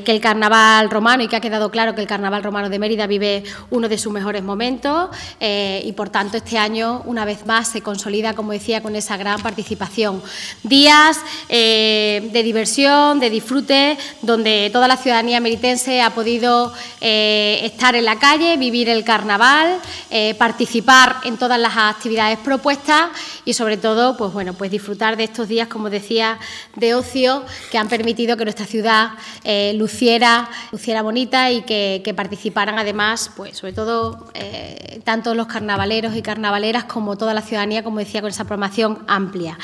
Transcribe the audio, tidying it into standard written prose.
que el Carnaval romano, y que ha quedado claro que el Carnaval romano de Mérida vive uno de sus mejores momentos y, por tanto, este año, una vez más, se consolida, como decía, con esa gran participación. Días de diversión, de disfrute, donde toda la ciudadanía meritense ha podido estar en la calle, vivir el Carnaval, participar en todas las actividades propuestas y, sobre todo, pues bueno, pues disfrutar de estos días, como decía, de ocio que han permitido que nuestra ciudad luciera bonita y que participaran, además, pues sobre todo tanto los carnavaleros y carnavaleras como toda la ciudadanía, como decía, con esa programación amplia.